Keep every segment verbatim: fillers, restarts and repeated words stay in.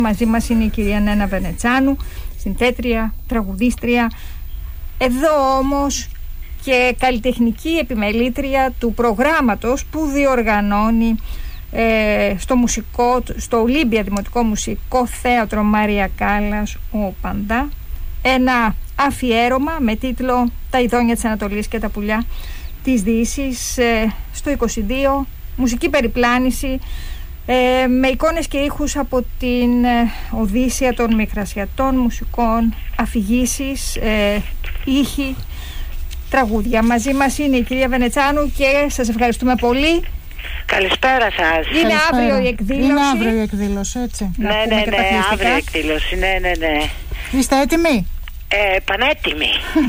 Μαζί μας είναι η κυρία Νένα Βενετσάνου, συνθέτρια, τραγουδίστρια. Εδώ όμως και καλλιτεχνική επιμελήτρια του προγράμματος που διοργανώνει ε, στο, μουσικό, στο Ολύμπια Δημοτικό Μουσικό Θέατρο Μάρια Κάλλας ο Παντά ένα αφιέρωμα με τίτλο «Τα ειδόνια της Ανατολής και τα πουλιά της Δύσης» ε, στο είκοσι δύο, μουσική περιπλάνηση ε, με εικόνες και ήχους από την ε, Οδύσσεια των Μικρασιατών, μουσικών, αφηγήσεις, ε, ήχοι, τραγούδια. Μαζί μας είναι η κυρία Βενετσάνου και σας ευχαριστούμε πολύ. Καλησπέρα σας. Είναι Καλησπέρα. αύριο η εκδήλωση. Είναι αύριο η εκδήλωση, έτσι. Ναι, ναι, ναι, αύριο η εκδήλωση, ναι, ναι, ναι. Είστε έτοιμοι? Ε, πανέτοιμοι.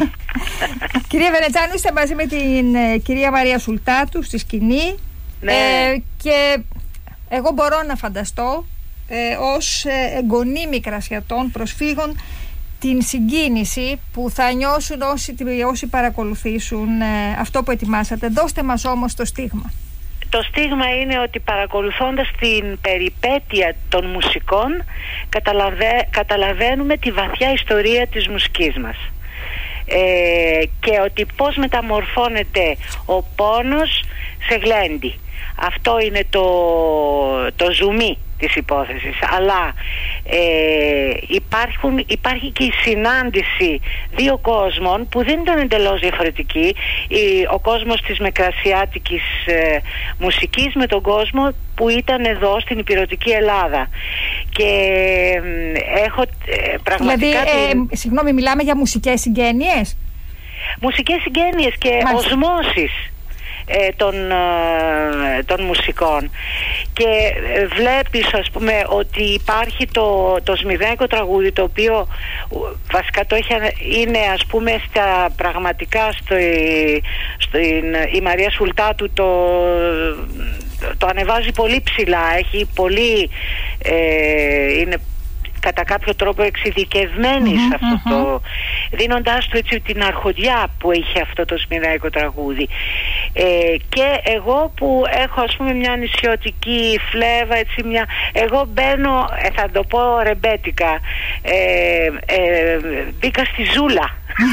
Κυρία Βενετσάνου, είστε μαζί με την ε, κυρία Μαρία Σουλτάτου στη σκηνή. Ναι. Ε, και εγώ μπορώ να φανταστώ ε, ως ε, εγγονή Μικρασιατών προσφύγων την συγκίνηση που θα νιώσουν όσοι, όσοι παρακολουθήσουν ε, αυτό που ετοιμάσατε. Δώστε μας όμως το στίγμα. Το στίγμα είναι ότι παρακολουθώντας την περιπέτεια των μουσικών καταλαβα... καταλαβαίνουμε τη βαθιά ιστορία της μουσικής μας. Ε, και ότι πώς μεταμορφώνεται ο πόνος σε γλέντι. Αυτό είναι το, το ζουμί της υπόθεσης. Αλλά ε, υπάρχουν, υπάρχει και η συνάντηση δύο κόσμων που δεν ήταν εντελώς διαφορετική. Ο κόσμος της Μικρασιάτικης ε, μουσικής με τον κόσμο που ήταν εδώ στην ηπειρωτική Ελλάδα. Και ε, έχω ε, πραγματικά... Δηλαδή, ε, την... συγγνώμη, μιλάμε για μουσικές συγγένειες? Μουσικές συγγένειες και Μάλιστα. οσμώσεις ε, των, ε, των μουσικών. Και ε, βλέπεις, ας πούμε, ότι υπάρχει το, το Σμυρνέικο τραγούδι, το οποίο βασικά το έχει, είναι, ας πούμε, στα πραγματικά στο, στο, η Μαρία Σουλτάτου το, το ανεβάζει πολύ ψηλά, έχει πολύ ε, είναι κατά κάποιο τρόπο εξειδικευμένη mm-hmm, σε αυτό mm-hmm. το, δίνοντάς του έτσι την αρχοντιά που είχε αυτό το Σμυρνέικο τραγούδι. Ε, και εγώ που έχω, ας πούμε, μια νησιωτική φλέβα, έτσι μια, εγώ μπαίνω, ε, θα το πω ρεμπέτικα, ε, ε, μπήκα στη ζούλα.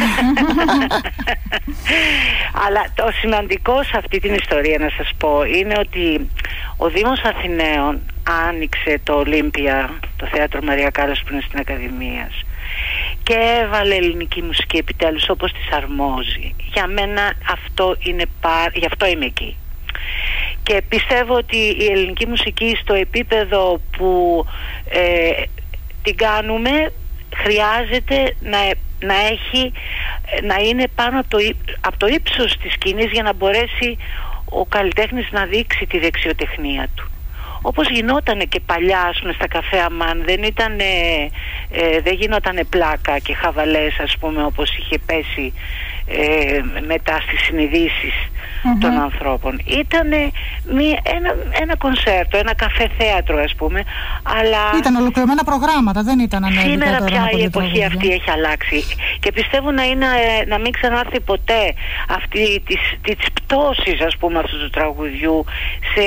Αλλά το σημαντικό σε αυτή την ιστορία, να σας πω, είναι ότι ο Δήμος Αθηναίων άνοιξε το Ολύμπια, το θέατρο Μαρία Κάλλας που είναι στην Ακαδημίας, και έβαλε ελληνική μουσική επιτέλους όπως της αρμόζει. Για μένα αυτό είναι πα... γι' αυτό είμαι εκεί. Και πιστεύω ότι η ελληνική μουσική στο επίπεδο που ε, την κάνουμε χρειάζεται να, να έχει, να είναι πάνω από το, από το ύψος της σκηνής για να μπορέσει ο καλλιτέχνης να δείξει τη δεξιοτεχνία του. Όπως γινότανε και παλιά, ας πούμε, στα καφέ Αμάν, δεν ήτανε, ε, δεν γινότανε πλάκα και χαβαλές, ας πούμε, όπως είχε πέσει ε, μετά στις συνειδήσεις mm-hmm. των ανθρώπων. Ήτανε μία, ένα, ένα κονσέρτο, ένα καφέ θέατρο, ας πούμε, αλλά... Ήταν ολοκληρωμένα προγράμματα, δεν ήταν ανέβητα. Σήμερα πια η εποχή τραγούδια. αυτή έχει αλλάξει και πιστεύω να, είναι, να μην ξανάρθει ποτέ αυτή της, της πτώσης, ας πούμε, αυτού του τραγουδιού σε...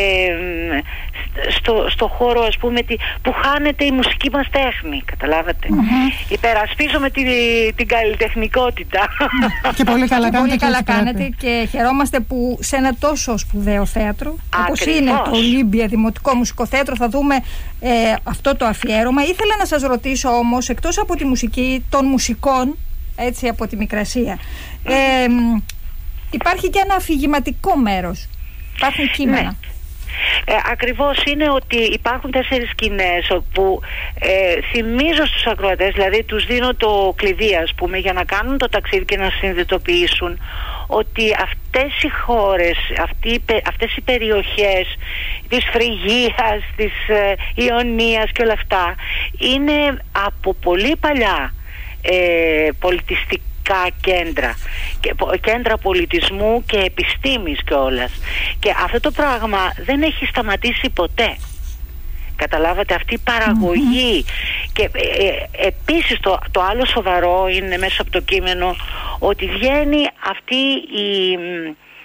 Στο, στο χώρο, ας πούμε, που χάνεται η μουσική μας τέχνη, καταλάβατε. Mm-hmm. Υπερασπίζομαι την, την καλλιτεχνικότητα. Και πολύ καλά και κάνετε, πολύ και, καλά κάνετε και χαιρόμαστε που σε ένα τόσο σπουδαίο θέατρο όπως είναι το Ολύμπια Δημοτικό Μουσικό Θέατρο θα δούμε ε, αυτό το αφιέρωμα. Ήθελα να σας ρωτήσω όμως, εκτός από τη μουσική των μουσικών, έτσι, από τη Μικρασία, ε, υπάρχει και ένα αφηγηματικό μέρος. Υπάρχουν κείμενα. Ναι. Ε, ακριβώς, είναι ότι υπάρχουν τέσσερις σκηνές όπου ε, θυμίζω στους ακροατές, δηλαδή τους δίνω το κλειδί, ας πούμε, για να κάνουν το ταξίδι και να συνειδητοποιήσουν ότι αυτές οι χώρες, αυτοί, αυτές οι περιοχές της Φρυγίας, της ε, Ιωνίας και όλα αυτά είναι από πολύ παλιά ε, πολιτιστικά κέντρα, κέντρα πολιτισμού και επιστήμης κιόλας, και αυτό το πράγμα δεν έχει σταματήσει ποτέ. Καταλάβατε, αυτή η παραγωγή mm-hmm. και ε, ε, επίσης το, το άλλο σοβαρό είναι μέσα από το κείμενο ότι βγαίνει αυτή η,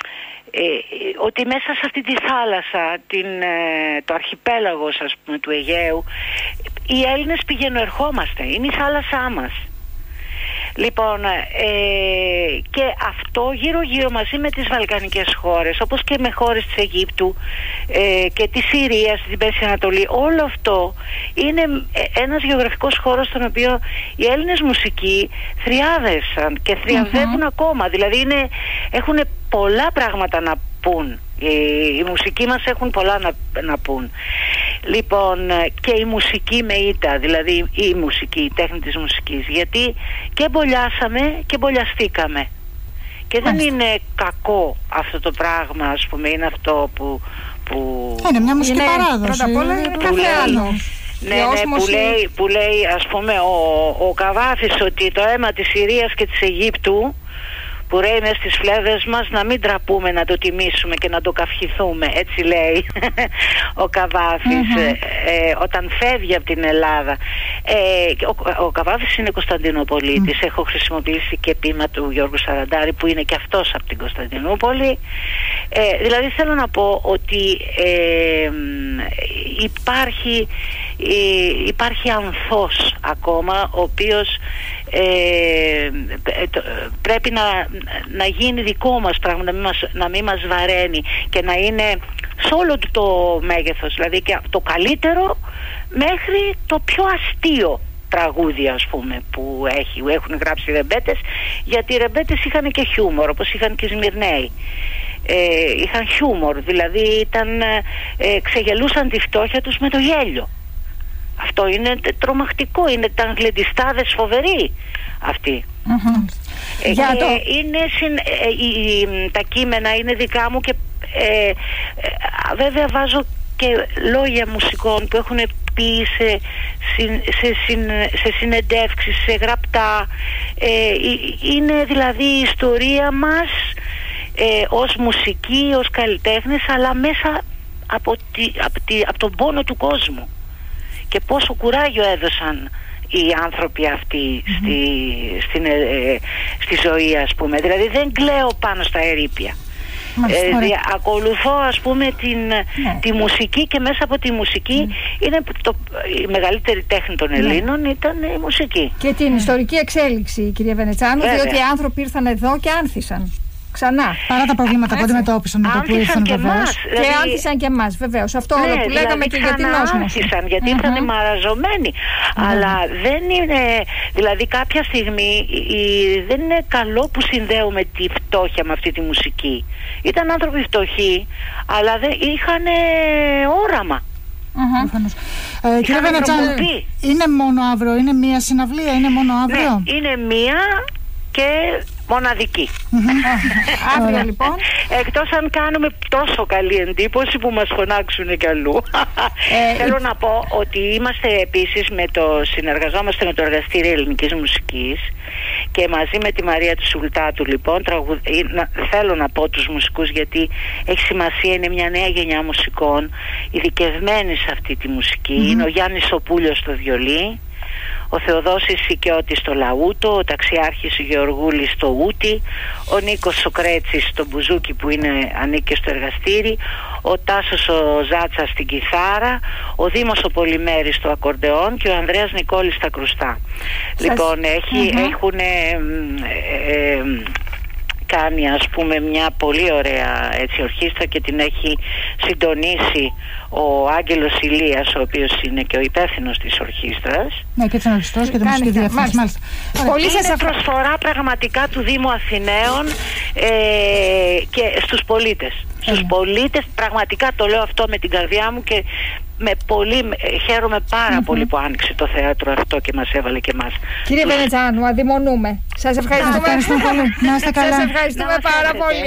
Ε, ότι μέσα σε αυτή τη θάλασσα, την, ε, το αρχιπέλαγος ας πούμε του Αιγαίου, οι Έλληνες πηγαινοερχόμαστε, είναι η θάλασσά μας. Λοιπόν, ε, και αυτό γύρω γύρω μαζί με τις βαλκανικές χώρες, όπως και με χώρες της Αιγύπτου ε, και της Συρίας, την Μέση Ανατολή, όλο αυτό είναι ένας γεωγραφικός χώρος στον οποίο οι Έλληνες μουσικοί θριάδευσαν και θριαδεύουν mm-hmm. ακόμα. Δηλαδή είναι, έχουν πολλά πράγματα να πούν. Οι, οι μουσικοί μας έχουν πολλά να, να πούν. Λοιπόν, και η μουσική με ήττα, δηλαδή η μουσική, η τέχνη της μουσικής, γιατί και μπολιάσαμε και μπολιαστήκαμε. Και δεν Μάλιστα. είναι κακό αυτό το πράγμα, ας πούμε, είναι αυτό που... που είναι μια μουσική είναι, παράδοση. Πρώτα απ' όλα είναι κάθε άλλο. Ναι, ναι, που λέει, που λέει ας πούμε ο, ο Καβάφης ότι το αίμα της Συρίας και της Αιγύπτου που ρέει μες στις φλέβες μας, να μην τραπούμε να το τιμήσουμε και να το καυχηθούμε, έτσι λέει ο Καβάφης mm-hmm. ε, ε, όταν φεύγει από την Ελλάδα. ε, ο, ο Καβάφης είναι Κωνσταντινούπολίτης, mm. έχω χρησιμοποιήσει και ποίημα του Γιώργου Σαραντάρη που είναι και αυτός από την Κωνσταντινούπολη. ε, δηλαδή θέλω να πω ότι ε, υπάρχει ε, υπάρχει ανθός ακόμα, ο οποίος ε, πρέπει να, να γίνει δικό μας πράγμα, να μην μας, να μην μας βαραίνει και να είναι σε όλο το μέγεθος, δηλαδή και το καλύτερο μέχρι το πιο αστείο τραγούδια, ας πούμε, που έχει, έχουν γράψει οι ρεμπέτες, γιατί οι ρεμπέτες είχαν και χιούμορ, όπως είχαν και οι Σμυρναίοι. Ε, είχαν χιούμορ, δηλαδή ήταν, ε, ξεγελούσαν τη φτώχεια τους με το γέλιο. Αυτό είναι τρομακτικό, είναι τα γλεντιστάδες φοβεροί αυτοί. Mm-hmm. Ε, Για και το... είναι συν, ε, η, τα κείμενα είναι δικά μου και ε, ε, βέβαια βάζω και λόγια μουσικών που έχουν πει σε, σε, σε, σε συνεντεύξεις, σε γραπτά. ε, είναι δηλαδή η ιστορία μας ε, ως μουσική, ως καλλιτέχνες, αλλά μέσα από, τη, από, τη, από τον πόνο του κόσμου. Και πόσο κουράγιο έδωσαν οι άνθρωποι αυτοί mm-hmm. στη, στην, ε, στη ζωή, ας πούμε. Δηλαδή δεν κλαίω πάνω στα ερείπια. Ε, δια, ακολουθώ, ας πούμε, την, ναι. τη μουσική, και μέσα από τη μουσική mm. είναι το, η μεγαλύτερη τέχνη των Ελλήνων ναι. ήταν η μουσική. Και την mm. ιστορική εξέλιξη, κυρία Βενετσάνου, βέβαια. Διότι οι άνθρωποι ήρθαν εδώ και άνθησαν. Ξανά. Παρά τα προβλήματα που αντιμετώπισαν με το που ήρθαν, βεβαίως. Και δηλαδή... άνθησαν και εμάς, βεβαίως. Αυτό ναι, όλο που λέγαμε δηλαδή και για την όσμωση. Άνθησαν, γιατί mm-hmm. ήρθαν μαραζωμένοι. Mm-hmm. Αλλά δεν είναι. Δηλαδή, κάποια στιγμή η, δεν είναι καλό που συνδέουμε τη φτώχεια με αυτή τη μουσική. Ήταν άνθρωποι φτωχοί, αλλά δεν είχαν όραμα. Mm-hmm. Ε, κύριε Βενετσάνου, είναι μόνο αύριο, είναι μία συναυλία, είναι μόνο αύριο? Ναι, είναι μία και μοναδική. Mm-hmm. Αύριο λοιπόν. Εκτός αν κάνουμε τόσο καλή εντύπωση που μας φωνάξουν κι αλλού. ε, Θέλω να πω ότι είμαστε επίσης με το, συνεργαζόμαστε με το Εργαστήριο Ελληνικής Μουσικής και μαζί με τη Μαρία του Σουλτάτου λοιπόν τραγου... θέλω να πω τους μουσικούς, γιατί έχει σημασία, είναι μια νέα γενιά μουσικών ειδικευμένη σε αυτή τη μουσική. Mm-hmm. Είναι ο Γιάννης Σοπούλιος στο βιολί, ο Θεοδόσης Σικιώτης στο λαούτο, ο Ταξιάρχης Γεωργούλης στο ούτι, ο Νίκος Σοκρέτσης στο μπουζούκι που είναι, ανήκει στο εργαστήρι, ο Τάσος ο Ζάτσας στην κιθάρα, ο Δήμος ο Πολυμέρης στο ακορντεόν και ο Ανδρέας Νικόλης στα κρουστά. Σας... Λοιπόν, έχει, mm-hmm. έχουν ε, ε, κάνει, ας πούμε, μια πολύ ωραία έτσι ορχήστρα και την έχει συντονίσει ο Άγγελος Ηλίας, ο οποίος είναι και ο υπεύθυνος της ορχήστρας. Ναι, και της ορχήστρας και τη μουσική διεύθυνση. Μάλιστα. Πολύ είναι προσφορά πραγματικά του Δήμου Αθηναίων ε, και στους πολίτες. Στους πολίτες, πραγματικά το λέω αυτό με την καρδιά μου και με πολύ, χαίρομαι πάρα mm-hmm. πολύ που άνοιξε το θέατρο αυτό και μας έβαλε και εμάς. Κύριε Βενετσάνου, αδειμονούμε. Σας ευχαριστούμε. Να είστε καλά. Σας ευχαριστούμε πάρα πολύ.